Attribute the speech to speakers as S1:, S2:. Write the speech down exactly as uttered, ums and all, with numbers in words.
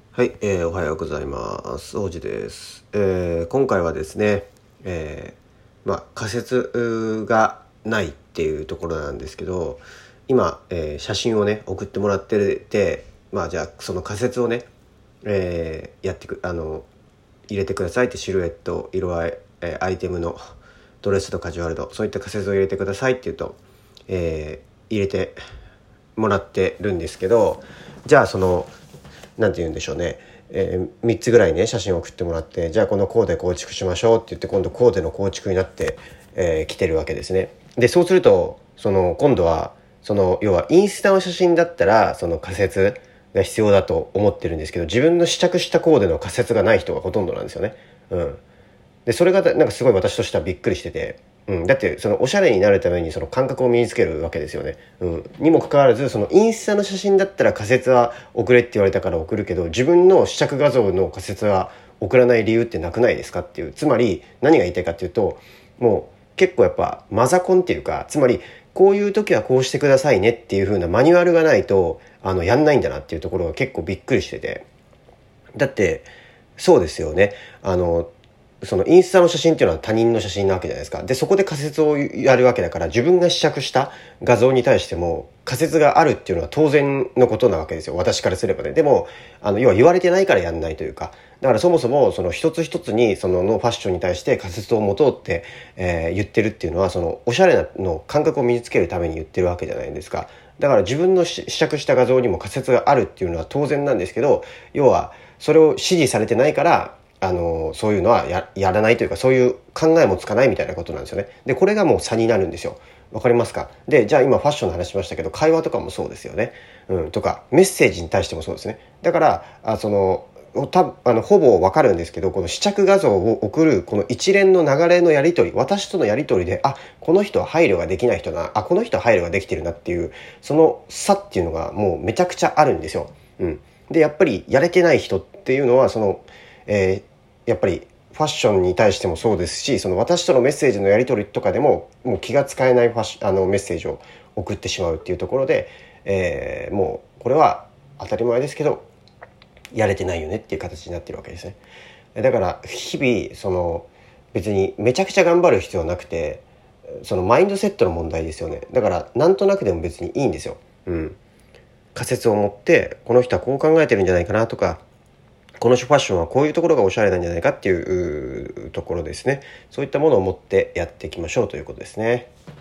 S1: はい、えーおはようございます。王子です。えー今回はですね、えーまあ、仮説がないっていうところなんですけど、今、えー写真をね送ってもらってて、まあじゃあその仮説をね、えーやってくあの入れてくださいって、シルエット、色合い、えーアイテムのドレスとカジュアル度、そういった仮説を入れてくださいって言うと、えー入れてもらってるんですけど、じゃあそのなんて言うんでしょうね、えー、みっつぐらいね写真を送ってもらって、じゃあこのコーデ構築しましょうって言って、今度コーデの構築になって、えー、来てるわけですね。でそうすると、その今度はその要はインスタの写真だったらその仮説が必要だと思ってるんですけど、自分の試着したコーデの仮説がない人がほとんどなんですよね。うんでそれがなんかすごい私としてはびっくりしてて、うん、だってそのおしゃれになるためにその感覚を身につけるわけですよね、うん、にもかかわらず、そのインスタの写真だったら仮説は送れって言われたから送るけど、自分の試着画像の仮説は送らない理由ってなくないですかっていう。つまり何が言いたいかっていうと、もう結構やっぱマザコンっていうか、つまりこういう時はこうしてくださいねっていう風なマニュアルがないとあのやんないんだなっていうところが結構びっくりしてて、だってそうですよね、あのそのインスタの写真っていうのは他人の写真なわけじゃないですか。でそこで仮説をやるわけだから、自分が試着した画像に対しても仮説があるっていうのは当然のことなわけですよ、私からすればね。でもあの要は言われてないからやんないというか、だからそもそもその一つ一つにそののファッションに対して仮説を持とうって、えー言ってるっていうのは、そのおしゃれなの感覚を身につけるために言ってるわけじゃないですか。だから自分の試着した画像にも仮説があるっていうのは当然なんですけど、要はそれを指示されてないから、あのそういうのは や, やらないというか、そういう考えもつかないみたいなことなんですよね。でこれがもう差になるんですよ。わかりますか？でじゃあ今ファッションの話しましたけど、会話とかもそうですよね、うん、とかメッセージに対してもそうですね。だからあそのたあのほぼわかるんですけど、この試着画像を送るこの一連の流れのやり取り、私とのやり取りで、あこの人は配慮ができない人だな、あこの人は配慮ができてるなっていう、その差っていうのがもうめちゃくちゃあるんですよ。うん、でやっぱりやれてない人っていうのは、その、えーやっぱりファッションに対してもそうですし、その私とのメッセージのやり取りとかでももう気が使えないファッシあのメッセージを送ってしまうっていうところで、えーもうこれは当たり前ですけどやれてないよねっていう形になってるわけですね。だから日々その別にめちゃくちゃ頑張る必要はなくて、そのマインドセットの問題ですよね。だからなんとなくでも別にいいんですよ。うん、仮説を持って、この人はこう考えてるんじゃないかなとか、このファッションはこういうところがおしゃれなんじゃないかっていうところですね。そういったものを持ってやっていきましょうということですね。